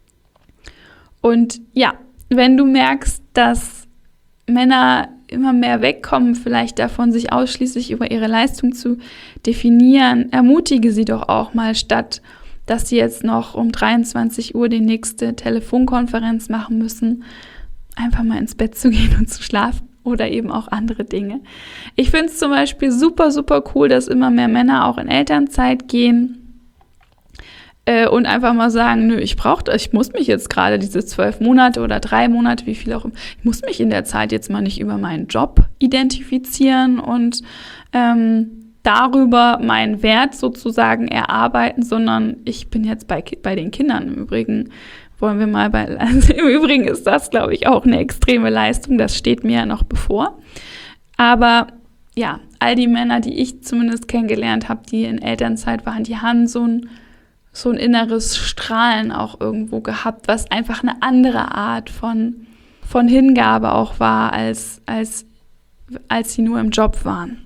Und ja, wenn du merkst, dass Männer immer mehr wegkommen, vielleicht davon, sich ausschließlich über ihre Leistung zu definieren, ermutige sie doch auch mal, statt dass sie jetzt noch um dreiundzwanzig Uhr die nächste Telefonkonferenz machen müssen, einfach mal ins Bett zu gehen und zu schlafen oder eben auch andere Dinge. Ich finde es zum Beispiel super, super cool, dass immer mehr Männer auch in Elternzeit gehen äh, und einfach mal sagen, nö, ich brauche das, ich muss mich jetzt gerade diese zwölf Monate oder drei Monate, wie viel auch immer, ich muss mich in der Zeit jetzt mal nicht über meinen Job identifizieren und ähm, darüber meinen Wert sozusagen erarbeiten, sondern ich bin jetzt bei, bei den Kindern. Im Übrigen wollen wir mal bei, also im Übrigen ist das, glaube ich, auch eine extreme Leistung, das steht mir ja noch bevor. Aber ja, all die Männer, die ich zumindest kennengelernt habe, die in Elternzeit waren, die haben so ein, so ein inneres Strahlen auch irgendwo gehabt, was einfach eine andere Art von, von Hingabe auch war, als, als, als sie nur im Job waren.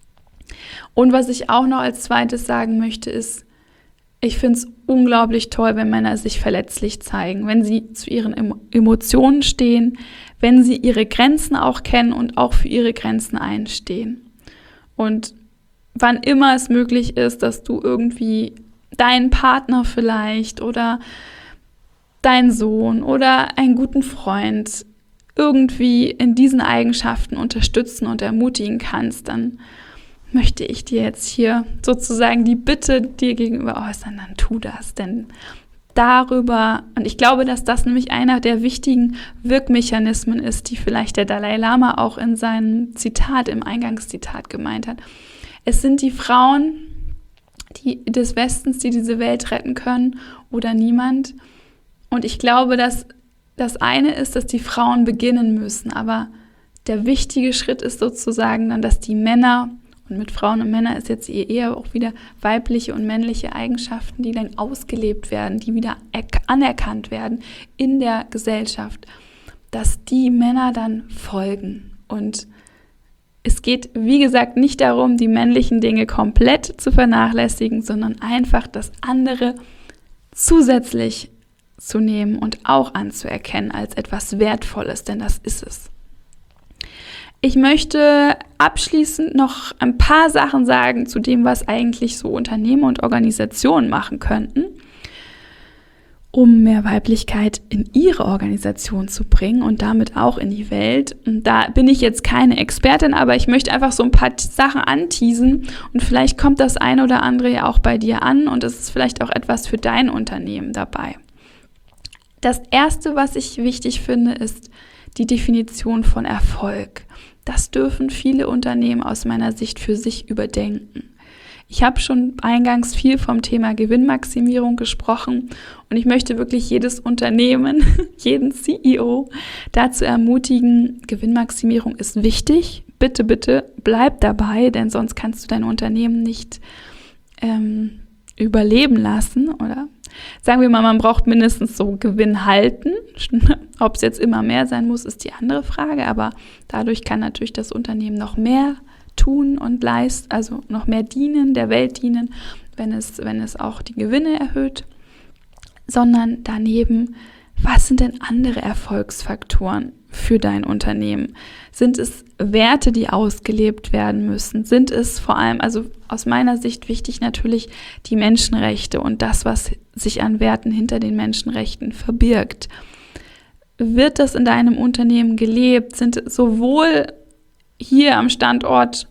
Und was ich auch noch als zweites sagen möchte, ist, ich finde es unglaublich toll, wenn Männer sich verletzlich zeigen, wenn sie zu ihren Emotionen stehen, wenn sie ihre Grenzen auch kennen und auch für ihre Grenzen einstehen. Und wann immer es möglich ist, dass du irgendwie deinen Partner vielleicht oder deinen Sohn oder einen guten Freund irgendwie in diesen Eigenschaften unterstützen und ermutigen kannst, dann möchte ich dir jetzt hier sozusagen die Bitte dir gegenüber äußern, dann tu das, denn darüber, und ich glaube, dass das nämlich einer der wichtigen Wirkmechanismen ist, die vielleicht der Dalai Lama auch in seinem Zitat, im Eingangszitat gemeint hat. Es sind die Frauen die, des Westens, die diese Welt retten können oder niemand. Und ich glaube, dass das eine ist, dass die Frauen beginnen müssen, aber der wichtige Schritt ist sozusagen dann, dass die Männer, und mit Frauen und Männern ist jetzt eher auch wieder weibliche und männliche Eigenschaften, die dann ausgelebt werden, die wieder anerkannt werden in der Gesellschaft, dass die Männer dann folgen. Und es geht, wie gesagt, nicht darum, die männlichen Dinge komplett zu vernachlässigen, sondern einfach das andere zusätzlich zu nehmen und auch anzuerkennen als etwas Wertvolles, denn das ist es. Ich möchte abschließend noch ein paar Sachen sagen zu dem, was eigentlich so Unternehmen und Organisationen machen könnten, um mehr Weiblichkeit in ihre Organisation zu bringen und damit auch in die Welt. Und da bin ich jetzt keine Expertin, aber ich möchte einfach so ein paar Sachen anteasen und vielleicht kommt das eine oder andere ja auch bei dir an und es ist vielleicht auch etwas für dein Unternehmen dabei. Das Erste, was ich wichtig finde, ist die Definition von Erfolg. Das dürfen viele Unternehmen aus meiner Sicht für sich überdenken. Ich habe schon eingangs viel vom Thema Gewinnmaximierung gesprochen und ich möchte wirklich jedes Unternehmen, jeden C E O dazu ermutigen, Gewinnmaximierung ist wichtig. Bitte, bitte bleib dabei, denn sonst kannst du dein Unternehmen nicht ähm, überleben lassen, oder? Sagen wir mal, man braucht mindestens so Gewinn halten. Ob es jetzt immer mehr sein muss, ist die andere Frage, aber dadurch kann natürlich das Unternehmen noch mehr tun und leisten, also noch mehr dienen, der Welt dienen, wenn es, wenn es auch die Gewinne erhöht, sondern daneben, was sind denn andere Erfolgsfaktoren für dein Unternehmen? Sind es Werte, die ausgelebt werden müssen? Sind es vor allem, also aus meiner Sicht wichtig natürlich die Menschenrechte und das, was sich an Werten hinter den Menschenrechten verbirgt? Wird das in deinem Unternehmen gelebt? Sind sowohl hier am Standort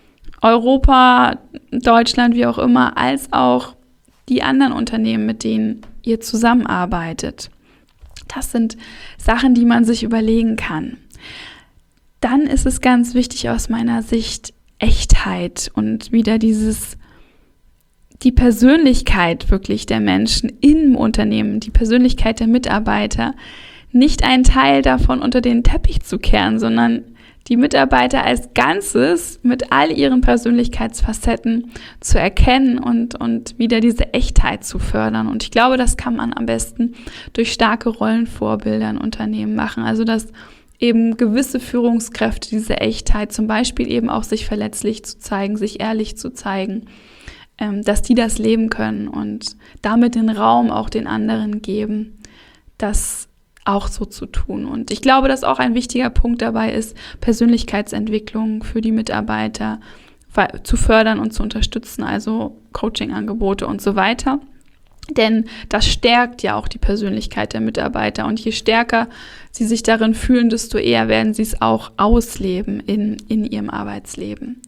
Europa, Deutschland, wie auch immer, als auch die anderen Unternehmen, mit denen ihr zusammenarbeitet? Das sind Sachen, die man sich überlegen kann. Dann ist es ganz wichtig aus meiner Sicht Echtheit und wieder dieses, die Persönlichkeit wirklich der Menschen im Unternehmen, die Persönlichkeit der Mitarbeiter, nicht einen Teil davon unter den Teppich zu kehren, sondern die Mitarbeiter als Ganzes mit all ihren Persönlichkeitsfacetten zu erkennen und, und wieder diese Echtheit zu fördern. Und ich glaube, das kann man am besten durch starke Rollenvorbilder in Unternehmen machen. Also, dass eben gewisse Führungskräfte diese Echtheit, zum Beispiel eben auch sich verletzlich zu zeigen, sich ehrlich zu zeigen, ähm, dass die das leben können und damit den Raum auch den anderen geben, das auch so zu tun. Und ich glaube, dass auch ein wichtiger Punkt dabei ist, Persönlichkeitsentwicklung für die Mitarbeiter zu fördern und zu unterstützen, also Coaching-Angebote und so weiter. Denn das stärkt ja auch die Persönlichkeit der Mitarbeiter und je stärker sie sich darin fühlen, desto eher werden sie es auch ausleben in, in ihrem Arbeitsleben.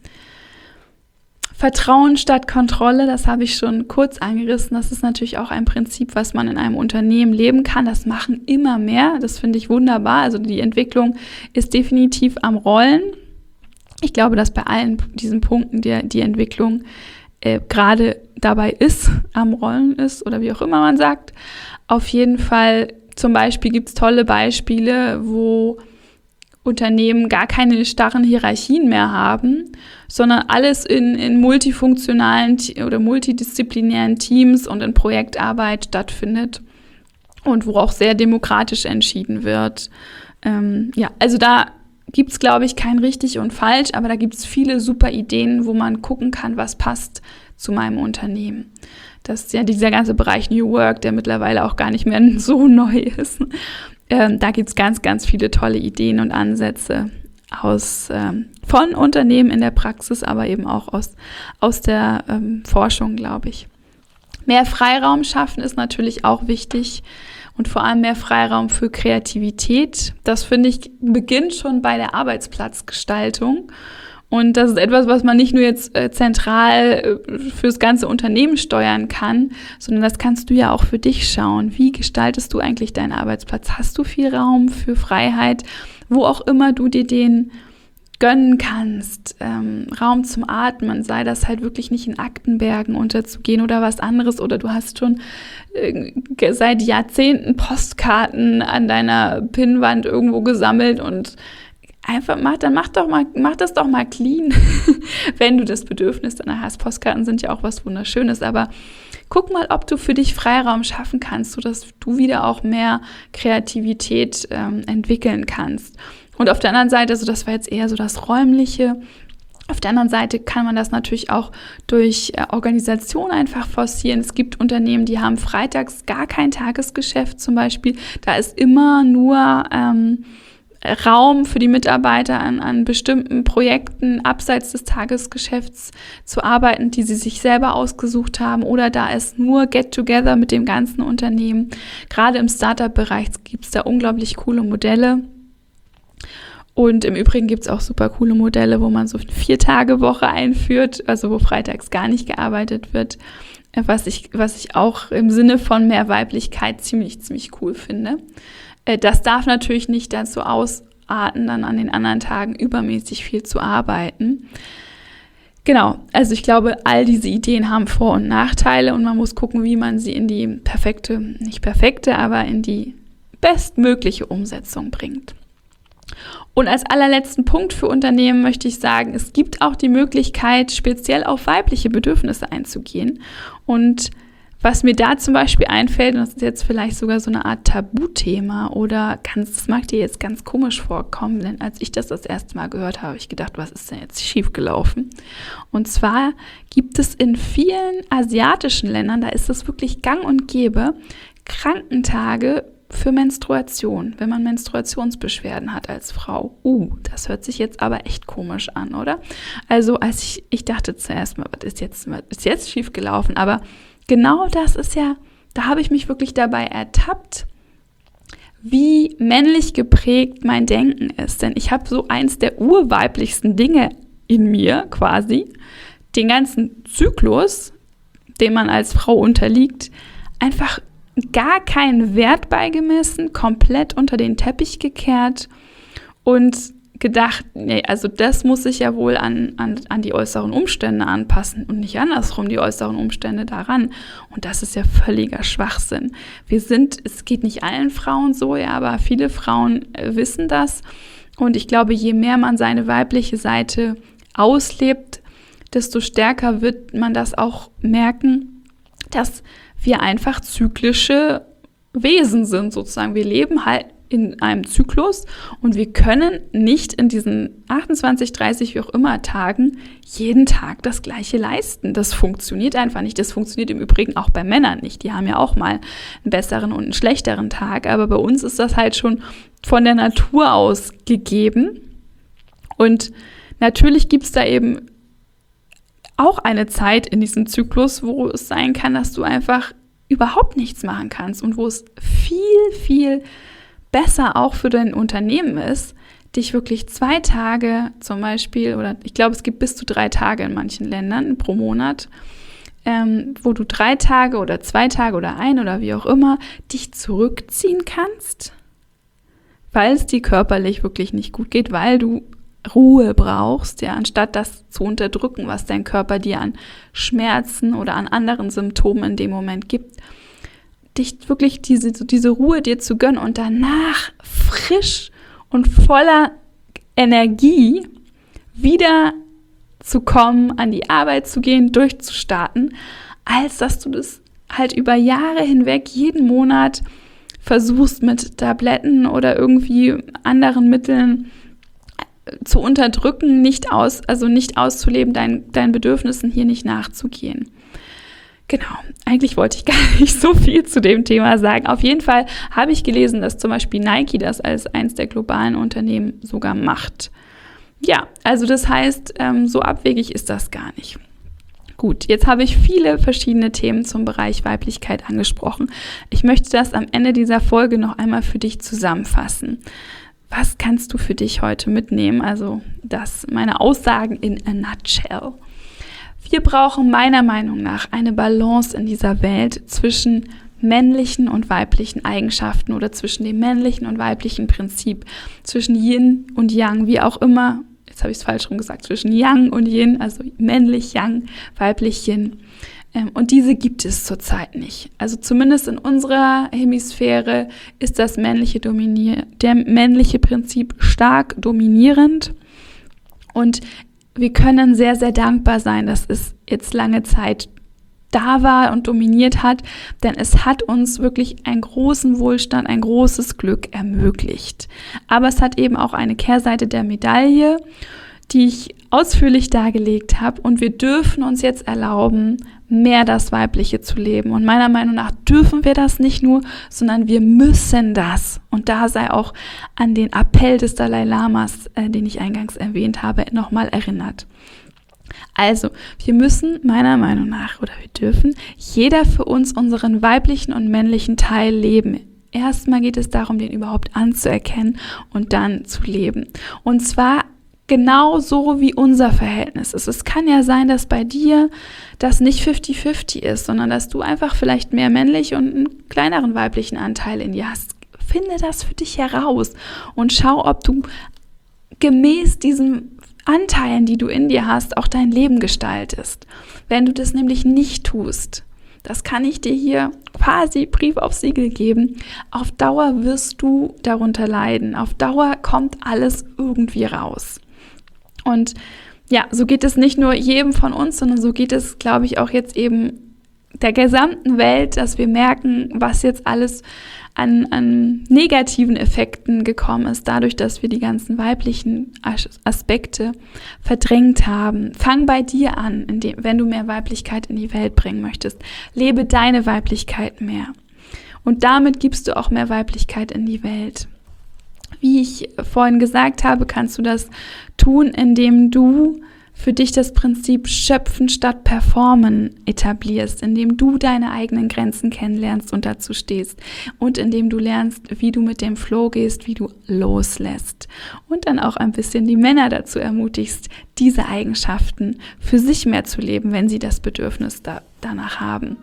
Vertrauen statt Kontrolle, das habe ich schon kurz angerissen. Das ist natürlich auch ein Prinzip, was man in einem Unternehmen leben kann. Das machen immer mehr. Das finde ich wunderbar. Also die Entwicklung ist definitiv am Rollen. Ich glaube, dass bei allen diesen Punkten die, die Entwicklung äh, gerade dabei ist, am Rollen ist oder wie auch immer man sagt. Auf jeden Fall, zum Beispiel gibt es tolle Beispiele, wo Unternehmen gar keine starren Hierarchien mehr haben, sondern alles in, in multifunktionalen oder multidisziplinären Teams und in Projektarbeit stattfindet und wo auch sehr demokratisch entschieden wird. Ähm, ja, also da gibt es, glaube ich, kein richtig und falsch, aber da gibt es viele super Ideen, wo man gucken kann, was passt zu meinem Unternehmen. Das ist ja dieser ganze Bereich New Work, der mittlerweile auch gar nicht mehr so neu ist. Ähm, da gibt es ganz, ganz viele tolle Ideen und Ansätze aus, ähm, von Unternehmen in der Praxis, aber eben auch aus, aus der ähm, Forschung, glaube ich. Mehr Freiraum schaffen ist natürlich auch wichtig und vor allem mehr Freiraum für Kreativität. Das, finde ich, beginnt schon bei der Arbeitsplatzgestaltung. Und das ist etwas, was man nicht nur jetzt äh, zentral äh, fürs ganze Unternehmen steuern kann, sondern das kannst du ja auch für dich schauen. Wie gestaltest du eigentlich deinen Arbeitsplatz? Hast du viel Raum für Freiheit, wo auch immer du dir den gönnen kannst? Ähm, Raum zum Atmen, sei das halt wirklich nicht in Aktenbergen unterzugehen oder was anderes. Oder du hast schon äh, seit Jahrzehnten Postkarten an deiner Pinnwand irgendwo gesammelt und einfach mach, dann mach doch mal, mach das doch mal clean, wenn du das Bedürfnis danach hast. Postkarten sind ja auch was Wunderschönes, aber guck mal, ob du für dich Freiraum schaffen kannst, sodass du wieder auch mehr Kreativität ähm, entwickeln kannst. Und auf der anderen Seite, also das war jetzt eher so das Räumliche, Auf der anderen Seite kann man das natürlich auch durch äh, Organisation einfach forcieren. Es gibt Unternehmen, die haben freitags gar kein Tagesgeschäft zum Beispiel. Da ist immer nur ähm, Raum für die Mitarbeiter an, an bestimmten Projekten abseits des Tagesgeschäfts zu arbeiten, die sie sich selber ausgesucht haben. Oder da ist nur Get-Together mit dem ganzen Unternehmen. Gerade im Startup-Bereich gibt es da unglaublich coole Modelle. Und im Übrigen gibt es auch super coole Modelle, wo man so eine Vier-Tage-Woche einführt, also wo freitags gar nicht gearbeitet wird, was ich, was ich auch im Sinne von mehr Weiblichkeit ziemlich, ziemlich cool finde. Das darf natürlich nicht dazu ausarten, dann an den anderen Tagen übermäßig viel zu arbeiten. Genau, also ich glaube, all diese Ideen haben Vor- und Nachteile und man muss gucken, wie man sie in die perfekte, nicht perfekte, aber in die bestmögliche Umsetzung bringt. Und als allerletzten Punkt für Unternehmen möchte ich sagen, es gibt auch die Möglichkeit, speziell auf weibliche Bedürfnisse einzugehen. Und was mir da zum Beispiel einfällt, und das ist jetzt vielleicht sogar so eine Art Tabuthema oder ganz, das mag dir jetzt ganz komisch vorkommen, denn als ich das das erste Mal gehört habe, habe ich gedacht, was ist denn jetzt schiefgelaufen? Und zwar gibt es in vielen asiatischen Ländern, da ist es wirklich gang und gäbe, Krankentage für Menstruation, wenn man Menstruationsbeschwerden hat als Frau. Uh, das hört sich jetzt aber echt komisch an, oder? Also als ich, ich dachte zuerst mal, was ist jetzt, was ist jetzt schiefgelaufen? Aber genau das ist ja, da habe ich mich wirklich dabei ertappt, wie männlich geprägt mein Denken ist. Denn ich habe so eins der urweiblichsten Dinge in mir quasi, den ganzen Zyklus, dem man als Frau unterliegt, einfach gar keinen Wert beigemessen, komplett unter den Teppich gekehrt und gedacht, nee, also das muss sich ja wohl an, an, an die äußeren Umstände anpassen und nicht andersrum die äußeren Umstände daran. Und das ist ja völliger Schwachsinn. Wir sind, es geht nicht allen Frauen so, ja, aber viele Frauen äh, wissen das. Und ich glaube, je mehr man seine weibliche Seite auslebt, desto stärker wird man das auch merken, dass wir einfach zyklische Wesen sind sozusagen. Wir leben halt in einem Zyklus und wir können nicht in diesen achtundzwanzig, dreißig, wie auch immer Tagen jeden Tag das Gleiche leisten. Das funktioniert einfach nicht. Das funktioniert im Übrigen auch bei Männern nicht. Die haben ja auch mal einen besseren und einen schlechteren Tag, aber bei uns ist das halt schon von der Natur aus gegeben. Und natürlich gibt es da eben auch eine Zeit in diesem Zyklus, wo es sein kann, dass du einfach überhaupt nichts machen kannst und wo es viel, viel besser auch für dein Unternehmen ist, dich wirklich zwei Tage zum Beispiel, oder ich glaube, es gibt bis zu drei Tage in manchen Ländern pro Monat, ähm, wo du drei Tage oder zwei Tage oder ein oder wie auch immer dich zurückziehen kannst, weil es dir körperlich wirklich nicht gut geht, weil du Ruhe brauchst, ja, anstatt das zu unterdrücken, was dein Körper dir an Schmerzen oder an anderen Symptomen in dem Moment gibt, dich wirklich diese, diese Ruhe dir zu gönnen und danach frisch und voller Energie wieder zu kommen, an die Arbeit zu gehen, durchzustarten, als dass du das halt über Jahre hinweg jeden Monat versuchst mit Tabletten oder irgendwie anderen Mitteln zu unterdrücken, nicht aus, also nicht auszuleben, dein, deinen Bedürfnissen hier nicht nachzugehen. Genau, eigentlich wollte ich gar nicht so viel zu dem Thema sagen. Auf jeden Fall habe ich gelesen, dass zum Beispiel Nike das als eins der globalen Unternehmen sogar macht. Ja, also das heißt, so abwegig ist das gar nicht. Gut, jetzt habe ich viele verschiedene Themen zum Bereich Weiblichkeit angesprochen. Ich möchte das am Ende dieser Folge noch einmal für dich zusammenfassen. Was kannst du für dich heute mitnehmen? Also das, meine Aussagen in a nutshell. Wir brauchen meiner Meinung nach eine Balance in dieser Welt zwischen männlichen und weiblichen Eigenschaften oder zwischen dem männlichen und weiblichen Prinzip, zwischen Yin und Yang, wie auch immer. Jetzt habe ich es falsch rum gesagt, zwischen Yang und Yin, also männlich Yang, weiblich Yin. Und diese gibt es zurzeit nicht. Also zumindest in unserer Hemisphäre ist das männliche Dominier- der männliche Prinzip stark dominierend. Und wir können sehr, sehr dankbar sein, dass es jetzt lange Zeit da war und dominiert hat, denn es hat uns wirklich einen großen Wohlstand, ein großes Glück ermöglicht. Aber es hat eben auch eine Kehrseite der Medaille, die ich ausführlich dargelegt habe. Und wir dürfen uns jetzt erlauben, mehr das Weibliche zu leben. Und meiner Meinung nach dürfen wir das nicht nur, sondern wir müssen das. Und da sei auch an den Appell des Dalai Lamas, äh, den ich eingangs erwähnt habe, nochmal erinnert. Also, wir müssen meiner Meinung nach, oder wir dürfen, jeder für uns unseren weiblichen und männlichen Teil leben. Erstmal geht es darum, den überhaupt anzuerkennen und dann zu leben. Und zwar genau so, wie unser Verhältnis ist. Es kann ja sein, dass bei dir das nicht fifty fifty ist, sondern dass du einfach vielleicht mehr männlich und einen kleineren weiblichen Anteil in dir hast. Finde das für dich heraus und schau, ob du gemäß diesen Anteilen, die du in dir hast, auch dein Leben gestaltest. Wenn du das nämlich nicht tust, das kann ich dir hier quasi Brief auf Siegel geben, auf Dauer wirst du darunter leiden. Auf Dauer kommt alles irgendwie raus. Und ja, so geht es nicht nur jedem von uns, sondern so geht es, glaube ich, auch jetzt eben der gesamten Welt, dass wir merken, was jetzt alles an, an negativen Effekten gekommen ist, dadurch, dass wir die ganzen weiblichen Aspekte verdrängt haben. Fang bei dir an, indem, wenn du mehr Weiblichkeit in die Welt bringen möchtest. Lebe deine Weiblichkeit mehr. Und damit gibst du auch mehr Weiblichkeit in die Welt. Wie ich vorhin gesagt habe, kannst du das tun, indem du für dich das Prinzip Schöpfen statt Performen etablierst, indem du deine eigenen Grenzen kennenlernst und dazu stehst und indem du lernst, wie du mit dem Flow gehst, wie du loslässt und dann auch ein bisschen die Männer dazu ermutigst, diese Eigenschaften für sich mehr zu leben, wenn sie das Bedürfnis da, danach haben.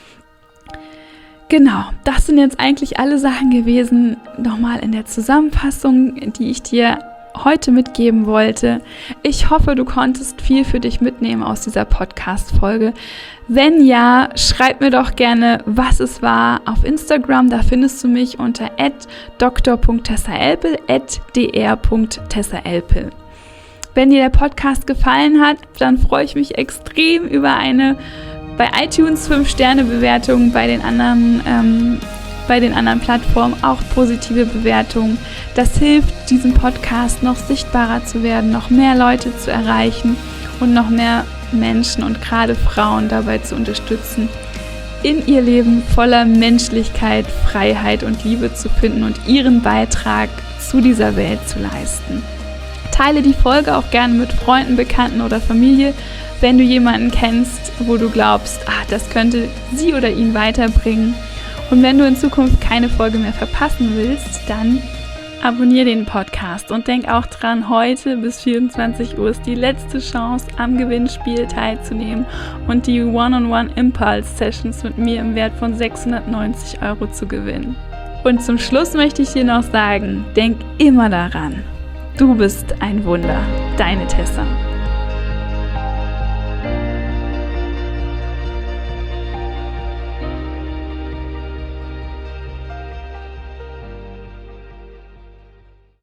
Genau, das sind jetzt eigentlich alle Sachen gewesen, nochmal in der Zusammenfassung, die ich dir heute mitgeben wollte. Ich hoffe, du konntest viel für dich mitnehmen aus dieser Podcast-Folge. Wenn ja, schreib mir doch gerne, was es war auf Instagram. Da findest du mich unter at doktor punkt tessaelpel, at dr punkt tessaelpel. Wenn dir der Podcast gefallen hat, dann freue ich mich extrem über eine bei iTunes fünf Sterne Bewertung, bei den anderen ähm, bei den anderen Plattformen auch positive Bewertungen. Das hilft, diesem Podcast noch sichtbarer zu werden, noch mehr Leute zu erreichen und noch mehr Menschen und gerade Frauen dabei zu unterstützen, in ihr Leben voller Menschlichkeit, Freiheit und Liebe zu finden und ihren Beitrag zu dieser Welt zu leisten. Teile die Folge auch gerne mit Freunden, Bekannten oder Familie, wenn du jemanden kennst, wo du glaubst, ah, das könnte sie oder ihn weiterbringen. Und wenn du in Zukunft keine Folge mehr verpassen willst, dann abonniere den Podcast und denk auch dran, heute bis vierundzwanzig Uhr ist die letzte Chance, am Gewinnspiel teilzunehmen und die One-on-One-Impulse-Sessions mit mir im Wert von sechshundertneunzig Euro zu gewinnen. Und zum Schluss möchte ich dir noch sagen, denk immer daran, du bist ein Wunder, deine Tessa.